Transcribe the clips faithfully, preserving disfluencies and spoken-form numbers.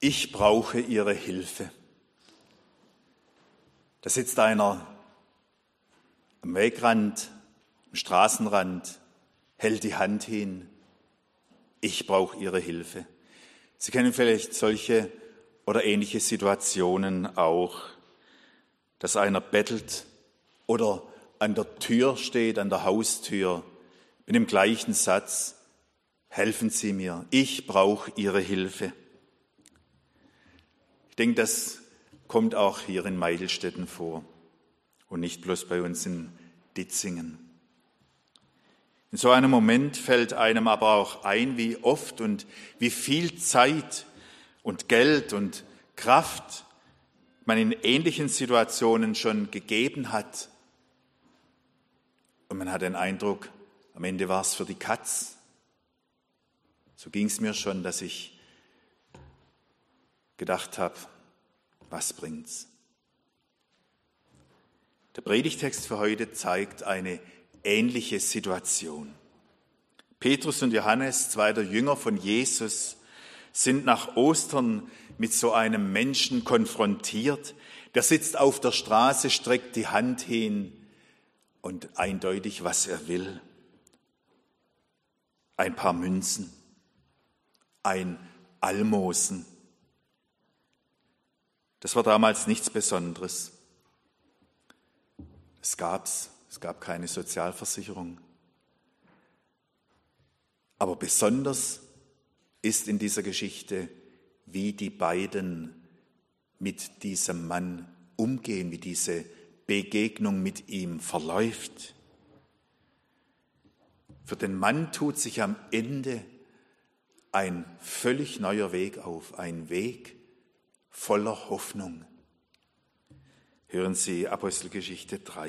Ich brauche Ihre Hilfe. Da sitzt einer am Wegrand, am Straßenrand, hält die Hand hin. Ich brauche Ihre Hilfe. Sie kennen vielleicht solche oder ähnliche Situationen auch, dass einer bettelt oder an der Tür steht, an der Haustür, mit dem gleichen Satz: Helfen Sie mir, ich brauche Ihre Hilfe. Ich denke, das kommt auch hier in Meidelstetten vor und nicht bloß bei uns in Ditzingen. In so einem Moment fällt einem aber auch ein, wie oft und wie viel Zeit und Geld und Kraft man in ähnlichen Situationen schon gegeben hat. Und man hat den Eindruck, am Ende war es für die Katz. So ging es mir schon, dass ich gedacht habe, was bringt's? Der Predigtext für heute zeigt eine ähnliche Situation. Petrus und Johannes, zwei der Jünger von Jesus, sind nach Ostern mit so einem Menschen konfrontiert. Der sitzt auf der Straße, streckt die Hand hin und eindeutig, was er will. Ein paar Münzen, ein Almosen. Das war damals nichts Besonderes. Es gab's, es gab keine Sozialversicherung. Aber besonders ist in dieser Geschichte, wie die beiden mit diesem Mann umgehen, wie diese Begegnung mit ihm verläuft. Für den Mann tut sich am Ende ein völlig neuer Weg auf, ein Weg voller Hoffnung. Hören Sie Apostelgeschichte drei.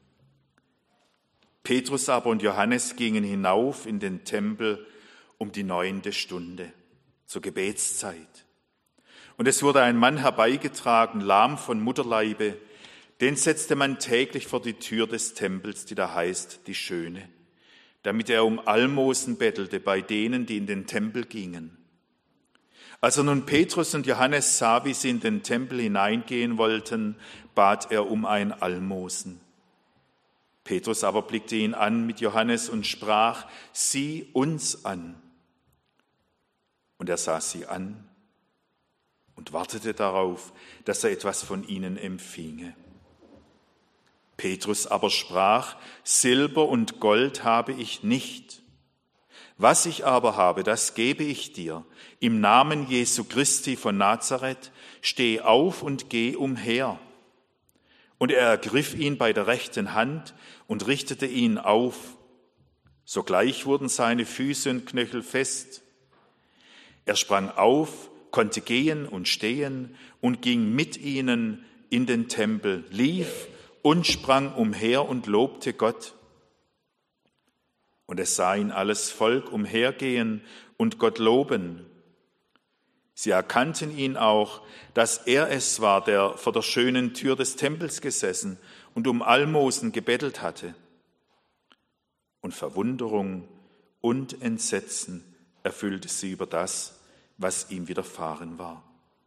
Petrus aber und Johannes gingen hinauf in den Tempel um die neunte Stunde, zur Gebetszeit. Und es wurde ein Mann herbeigetragen, lahm von Mutterleibe, den setzte man täglich vor die Tür des Tempels, die da heißt, die Schöne, damit er um Almosen bettelte bei denen, die in den Tempel gingen. Als er nun Petrus und Johannes sah, wie sie in den Tempel hineingehen wollten, bat er um ein Almosen. Petrus aber blickte ihn an mit Johannes und sprach: Sieh uns an. Und er sah sie an und wartete darauf, dass er etwas von ihnen empfinge. Petrus aber sprach: Silber und Gold habe ich nicht. Was ich aber habe, das gebe ich dir. Im Namen Jesu Christi von Nazareth, steh auf und geh umher. Und er ergriff ihn bei der rechten Hand und richtete ihn auf. Sogleich wurden seine Füße und Knöchel fest. Er sprang auf, konnte gehen und stehen und ging mit ihnen in den Tempel, lief und sprang umher und lobte Gott. Und es sah ihn alles Volk umhergehen und Gott loben. Sie erkannten ihn auch, dass er es war, der vor der schönen Tür des Tempels gesessen und um Almosen gebettelt hatte. Und Verwunderung und Entsetzen erfüllte sie über das, was ihm widerfahren war.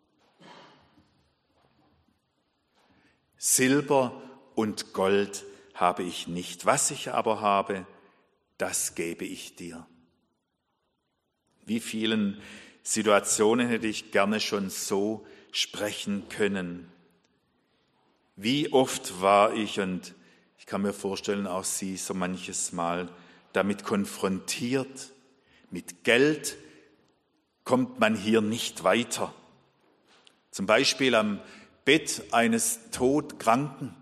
Silber und Gold habe ich nicht, was ich aber habe, das gebe ich dir. Wie vielen Situationen hätte ich gerne schon so sprechen können. Wie oft war ich, und ich kann mir vorstellen, auch Sie so manches Mal, damit konfrontiert. Mit Geld kommt man hier nicht weiter. Zum Beispiel am Bett eines Todkranken.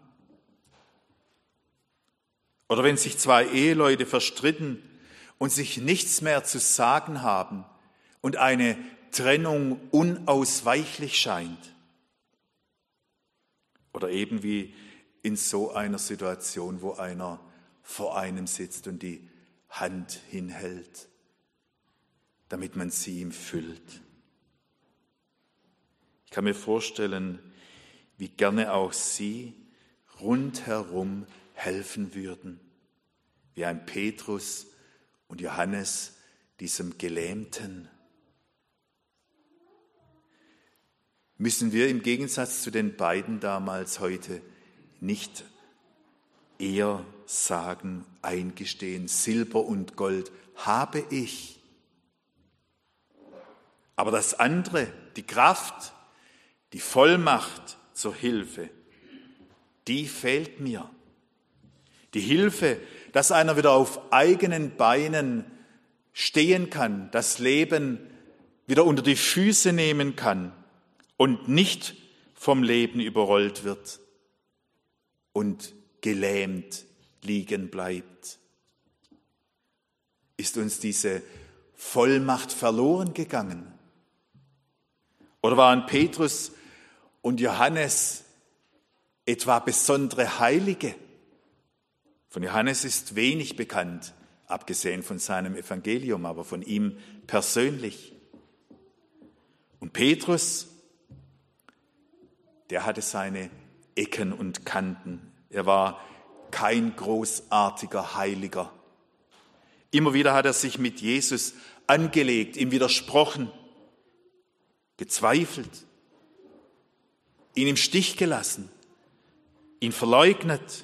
Oder wenn sich zwei Eheleute verstritten und sich nichts mehr zu sagen haben und eine Trennung unausweichlich scheint. Oder eben wie in so einer Situation, wo einer vor einem sitzt und die Hand hinhält, damit man sie ihm füllt. Ich kann mir vorstellen, wie gerne auch Sie rundherum helfen würden, wie ein Petrus und Johannes diesem Gelähmten. müssen wir im Gegensatz zu den beiden damals heute nicht eher sagen, eingestehen, Silber und Gold habe ich. Aber das andere, die Kraft, die Vollmacht zur Hilfe, die fehlt mir. Die Hilfe, dass einer wieder auf eigenen Beinen stehen kann, das Leben wieder unter die Füße nehmen kann und nicht vom Leben überrollt wird und gelähmt liegen bleibt. Ist uns diese Vollmacht verloren gegangen? Oder waren Petrus und Johannes etwa besondere Heilige? Von Johannes ist wenig bekannt, abgesehen von seinem Evangelium, aber von ihm persönlich. Und Petrus, der hatte seine Ecken und Kanten. Er war kein großartiger Heiliger. Immer wieder hat er sich mit Jesus angelegt, ihm widersprochen, gezweifelt, ihn im Stich gelassen, ihn verleugnet.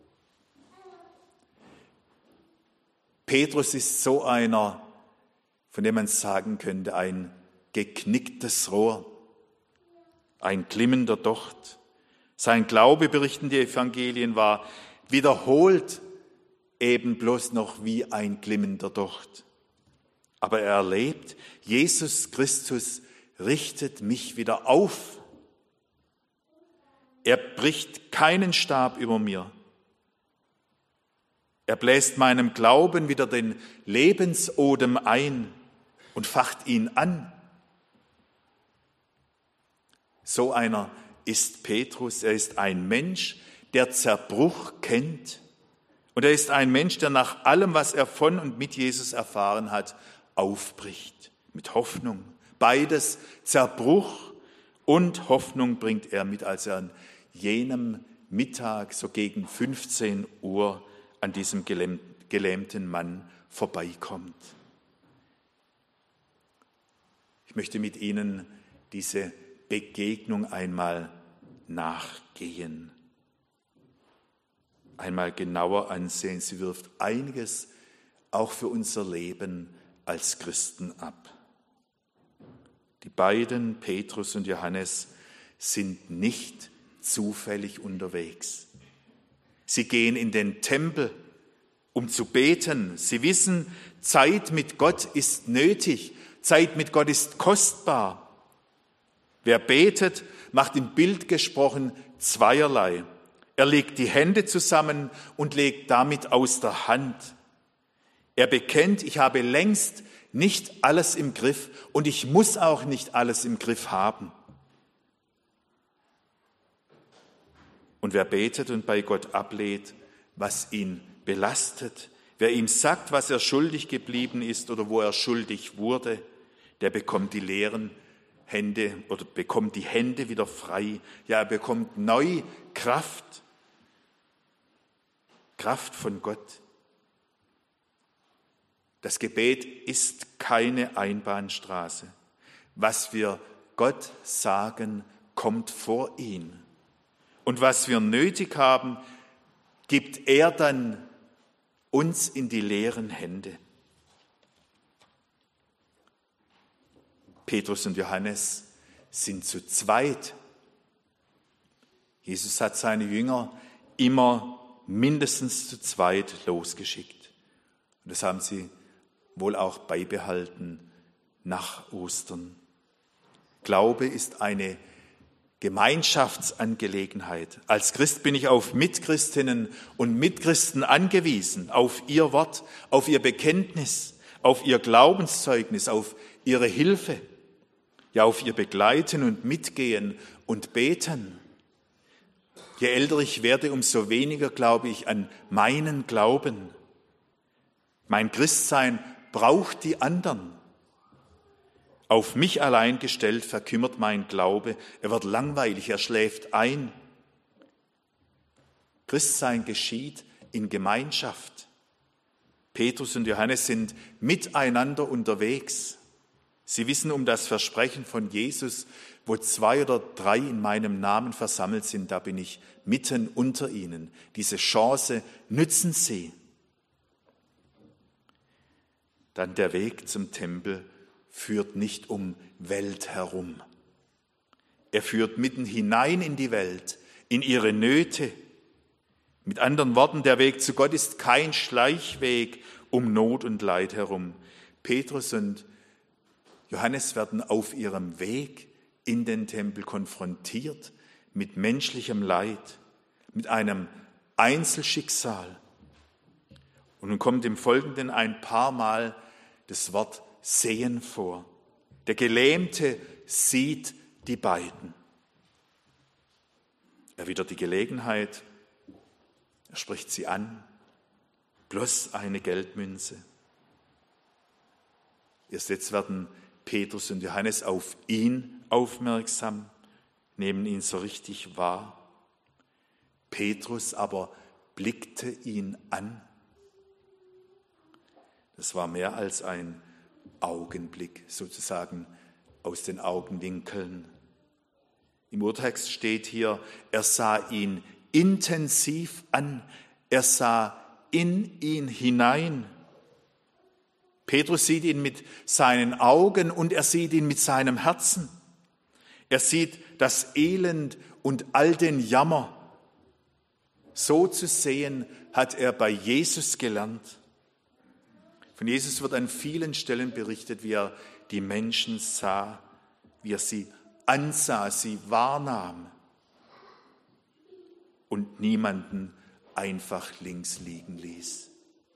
Petrus ist so einer, von dem man sagen könnte, ein geknicktes Rohr, ein glimmender Docht. Sein Glaube, berichten die Evangelien, war wiederholt eben bloß noch wie ein glimmender Docht. Aber er erlebt, Jesus Christus richtet mich wieder auf. Er bricht keinen Stab über mir. Er bläst meinem Glauben wieder den Lebensodem ein und facht ihn an. So einer ist Petrus. Er ist ein Mensch, der Zerbruch kennt. Und er ist ein Mensch, der nach allem, was er von und mit Jesus erfahren hat, aufbricht. Mit Hoffnung. Beides, Zerbruch und Hoffnung, bringt er mit, als er an jenem Mittag, so gegen fünfzehn Uhr, an diesem gelähmten Mann vorbeikommt. Ich möchte mit Ihnen diese Begegnung einmal nachgehen, einmal genauer ansehen. Sie wirft einiges auch für unser Leben als Christen ab. Die beiden, Petrus und Johannes, sind nicht zufällig unterwegs. Sie gehen in den Tempel, um zu beten. Sie wissen, Zeit mit Gott ist nötig. Zeit mit Gott ist kostbar. Wer betet, macht im Bild gesprochen zweierlei. Er legt die Hände zusammen und legt damit aus der Hand. Er bekennt, ich habe längst nicht alles im Griff und ich muss auch nicht alles im Griff haben. Und wer betet und bei Gott ablehnt, was ihn belastet, wer ihm sagt, was er schuldig geblieben ist oder wo er schuldig wurde, der bekommt die leeren Hände oder bekommt die Hände wieder frei. Ja, er bekommt neu Kraft. Kraft von Gott. Das Gebet ist keine Einbahnstraße. Was wir Gott sagen, kommt vor ihn. Und was wir nötig haben, gibt er dann uns in die leeren Hände. Petrus und Johannes sind zu zweit. Jesus hat seine Jünger immer mindestens zu zweit losgeschickt. Und das haben sie wohl auch beibehalten nach Ostern. Glaube ist eine Gemeinschaftsangelegenheit. Als Christ bin ich auf Mitchristinnen und Mitchristen angewiesen, auf ihr Wort, auf ihr Bekenntnis, auf ihr Glaubenszeugnis, auf ihre Hilfe, ja auf ihr Begleiten und Mitgehen und Beten. Je älter ich werde, umso weniger glaube ich an meinen Glauben. Mein Christsein braucht die anderen. Auf mich allein gestellt verkümmert mein Glaube, er wird langweilig, er schläft ein. Christsein geschieht in Gemeinschaft. Petrus und Johannes sind miteinander unterwegs. Sie wissen um das Versprechen von Jesus, wo zwei oder drei in meinem Namen versammelt sind, da bin ich mitten unter ihnen. Diese Chance nützen Sie. Dann der Weg zum Tempel führt nicht um Welt herum. Er führt mitten hinein in die Welt, in ihre Nöte. Mit anderen Worten, der Weg zu Gott ist kein Schleichweg um Not und Leid herum. Petrus und Johannes werden auf ihrem Weg in den Tempel konfrontiert mit menschlichem Leid, mit einem Einzelschicksal. Und nun kommt im Folgenden ein paar Mal das Wort sehen vor. Der Gelähmte sieht die beiden. Er widert die Gelegenheit, er spricht sie an, bloß eine Geldmünze. Erst jetzt werden Petrus und Johannes auf ihn aufmerksam, nehmen ihn so richtig wahr. Petrus aber blickte ihn an. Das war mehr als ein Augenblick, sozusagen aus den Augenwinkeln. Im Urtext steht hier, er sah ihn intensiv an, er sah in ihn hinein. Petrus sieht ihn mit seinen Augen und er sieht ihn mit seinem Herzen. Er sieht das Elend und all den Jammer. So zu sehen, hat er bei Jesus gelernt. Von Jesus wird an vielen Stellen berichtet, wie er die Menschen sah, wie er sie ansah, sie wahrnahm und niemanden einfach links liegen ließ.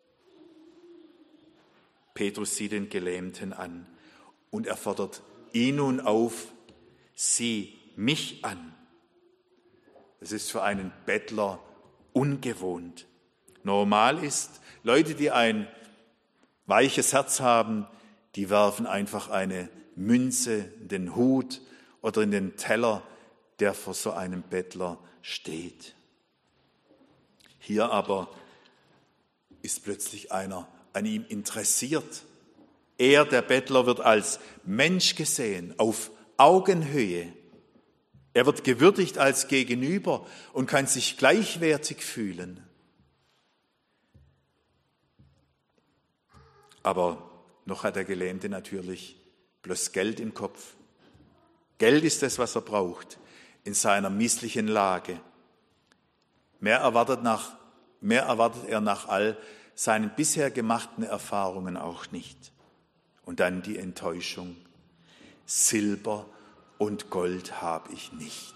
Petrus sieht den Gelähmten an und er fordert ihn nun auf, sieh mich an. Das ist für einen Bettler ungewohnt. Normal ist, Leute, die ein weiches Herz haben, die werfen einfach eine Münze in den Hut oder in den Teller, der vor so einem Bettler steht. Hier aber ist plötzlich einer an ihm interessiert. Er, der Bettler, wird als Mensch gesehen, auf Augenhöhe. Er wird gewürdigt als Gegenüber und kann sich gleichwertig fühlen. Aber noch hat der Gelähmte natürlich bloß Geld im Kopf. Geld ist das, was er braucht in seiner misslichen Lage. Mehr erwartet, nach, mehr erwartet er nach all seinen bisher gemachten Erfahrungen auch nicht. Und dann die Enttäuschung. Silber und Gold habe ich nicht.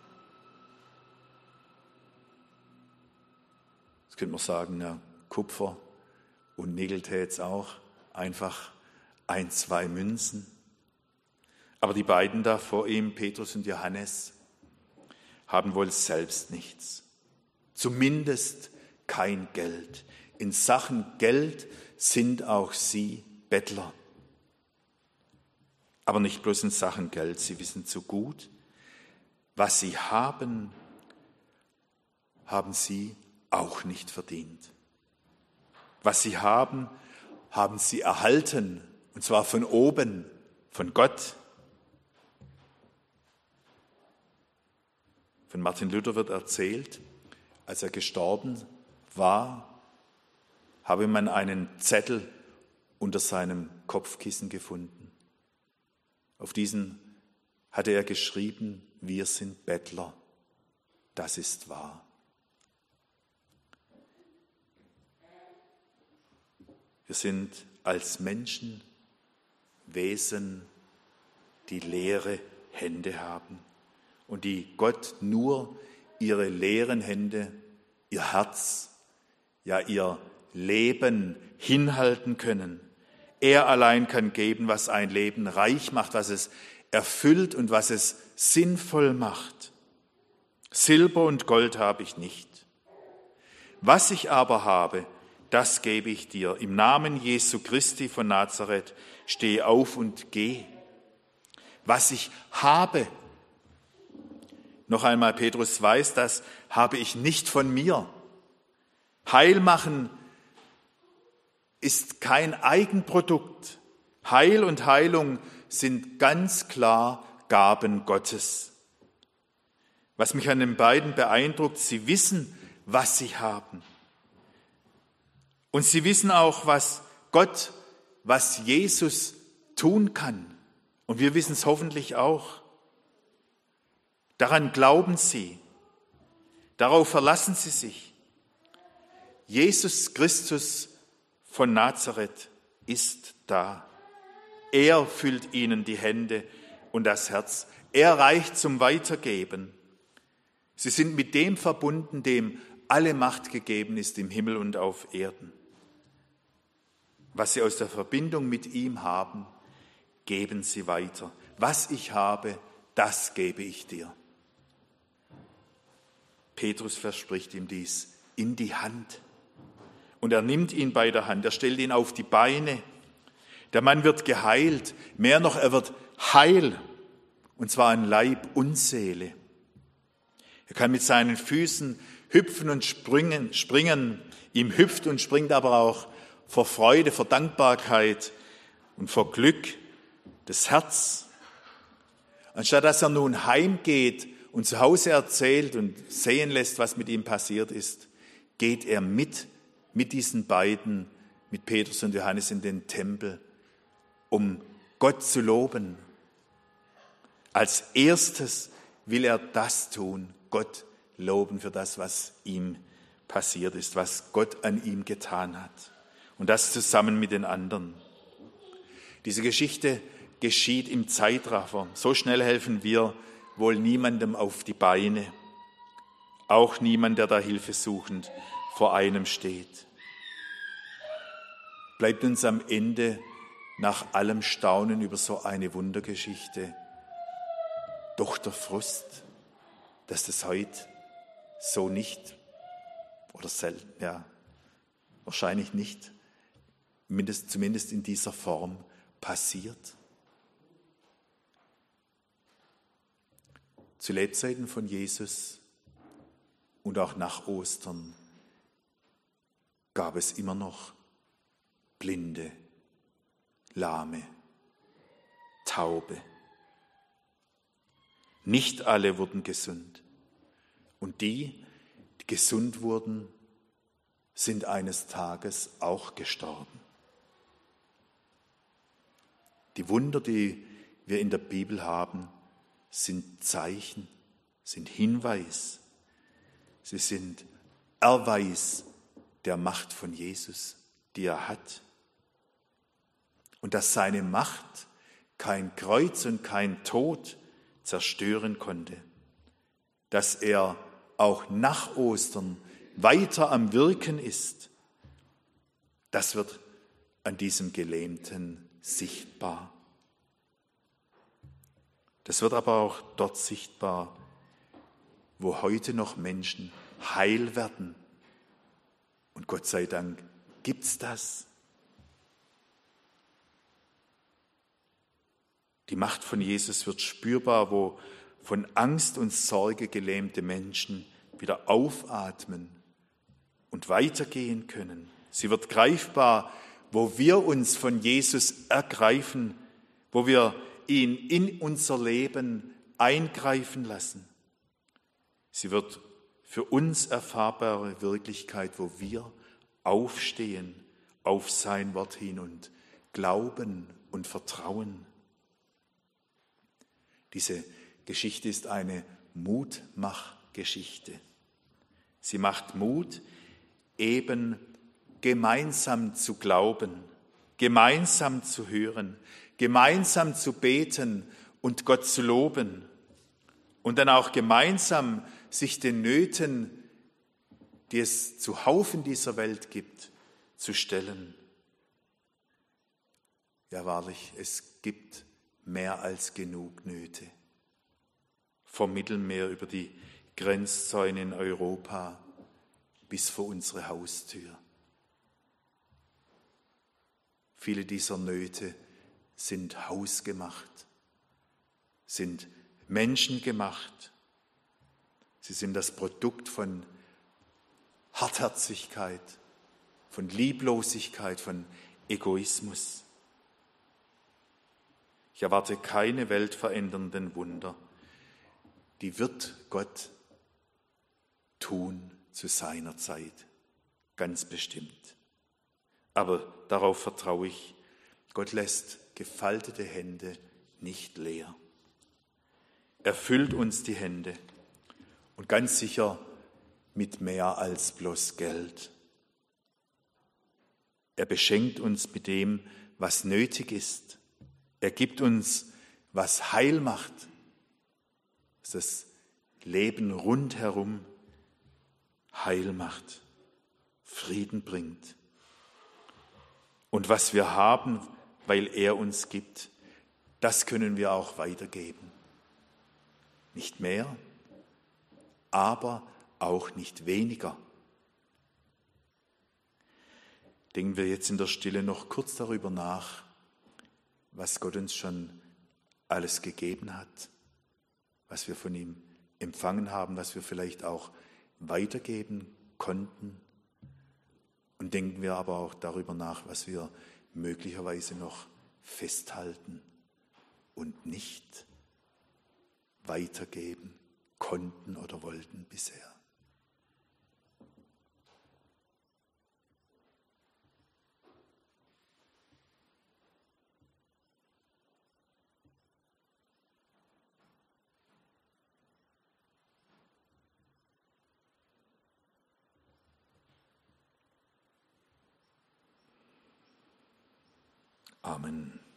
Jetzt könnte man sagen, ja, Kupfer und Nickel tät's auch. Einfach ein, zwei Münzen. Aber die beiden da vor ihm, Petrus und Johannes, haben wohl selbst nichts. Zumindest kein Geld. In Sachen Geld sind auch sie Bettler. Aber nicht bloß in Sachen Geld. Sie wissen zu gut, was sie haben, haben sie auch nicht verdient. Was sie haben, haben sie erhalten, und zwar von oben, von Gott. Von Martin Luther wird erzählt, als er gestorben war, habe man einen Zettel unter seinem Kopfkissen gefunden. Auf diesen hatte er geschrieben, wir sind Bettler, das ist wahr. Wir sind als Menschen Wesen, die leere Hände haben und die Gott nur ihre leeren Hände, ihr Herz, ja ihr Leben hinhalten können. Er allein kann geben, was ein Leben reich macht, was es erfüllt und was es sinnvoll macht. Silber und Gold habe ich nicht. Was ich aber habe, das gebe ich dir. Im Namen Jesu Christi von Nazareth, steh auf und geh. Was ich habe, noch einmal, Petrus weiß, das habe ich nicht von mir. Heil machen ist kein Eigenprodukt. Heil und Heilung sind ganz klar Gaben Gottes. Was mich an den beiden beeindruckt, sie wissen, was sie haben. Und sie wissen auch, was Gott, was Jesus tun kann. Und wir wissen es hoffentlich auch. Daran glauben sie. Darauf verlassen sie sich. Jesus Christus von Nazareth ist da. Er füllt ihnen die Hände und das Herz. Er reicht zum Weitergeben. Sie sind mit dem verbunden, dem alle Macht gegeben ist im Himmel und auf Erden. Was sie aus der Verbindung mit ihm haben, geben sie weiter. Was ich habe, das gebe ich dir. Petrus verspricht ihm dies in die Hand. Und er nimmt ihn bei der Hand, er stellt ihn auf die Beine. Der Mann wird geheilt, mehr noch, er wird heil, und zwar an Leib und Seele. Er kann mit seinen Füßen hüpfen und springen, springen. Ihm hüpft und springt aber auch vor Freude, vor Dankbarkeit und vor Glück das Herz. Anstatt dass er nun heimgeht und zu Hause erzählt und sehen lässt, was mit ihm passiert ist, geht er mit, mit diesen beiden, mit Petrus und Johannes in den Tempel, um Gott zu loben. Als erstes will er das tun, Gott loben für das, was ihm passiert ist, was Gott an ihm getan hat. Und das zusammen mit den anderen. Diese Geschichte geschieht im Zeitraffer. So schnell helfen wir wohl niemandem auf die Beine. Auch niemand, der da hilfesuchend vor einem steht. Bleibt uns am Ende nach allem Staunen über so eine Wundergeschichte doch der Frust, dass das heute so nicht, oder selten, ja, wahrscheinlich nicht, zumindest in dieser Form passiert. Zu Lebzeiten von Jesus und auch nach Ostern gab es immer noch Blinde, Lahme, Taube. Nicht alle wurden gesund. Und die, die gesund wurden, sind eines Tages auch gestorben. Die Wunder, die wir in der Bibel haben, sind Zeichen, sind Hinweis. Sie sind Erweis der Macht von Jesus, die er hat. Und dass seine Macht kein Kreuz und kein Tod zerstören konnte. Dass er auch nach Ostern weiter am Wirken ist, das wird an diesem Gelähmten sichtbar. Das wird aber auch dort sichtbar, wo heute noch Menschen heil werden. Und Gott sei Dank gibt's das. Die Macht von Jesus wird spürbar, wo von Angst und Sorge gelähmte Menschen wieder aufatmen und weitergehen können. Sie wird greifbar, wo wir uns von Jesus ergreifen, wo wir ihn in unser Leben eingreifen lassen. Sie wird für uns erfahrbare Wirklichkeit, wo wir aufstehen auf sein Wort hin und glauben und vertrauen. Diese Geschichte ist eine Mutmachgeschichte. Sie macht Mut, eben gemeinsam zu glauben, gemeinsam zu hören, gemeinsam zu beten und Gott zu loben und dann auch gemeinsam sich den Nöten, die es zuhauf in dieser Welt gibt, zu stellen. Ja, wahrlich, es gibt mehr als genug Nöte. Vom Mittelmeer über die Grenzzäune in Europa bis vor unsere Haustür. Viele dieser Nöte sind hausgemacht, sind menschengemacht. Sie sind das Produkt von Hartherzigkeit, von Lieblosigkeit, von Egoismus. Ich erwarte keine weltverändernden Wunder. Die wird Gott tun zu seiner Zeit, ganz bestimmt. Aber darauf vertraue ich. Gott lässt gefaltete Hände nicht leer. Er füllt uns die Hände und ganz sicher mit mehr als bloß Geld. Er beschenkt uns mit dem, was nötig ist. Er gibt uns, was Heil macht, was das Leben rundherum Heil macht, Frieden bringt. Und was wir haben, weil er uns gibt, das können wir auch weitergeben. Nicht mehr, aber auch nicht weniger. Denken wir jetzt in der Stille noch kurz darüber nach, was Gott uns schon alles gegeben hat, was wir von ihm empfangen haben, was wir vielleicht auch weitergeben konnten. Und denken wir aber auch darüber nach, was wir möglicherweise noch festhalten und nicht weitergeben konnten oder wollten bisher. Amen.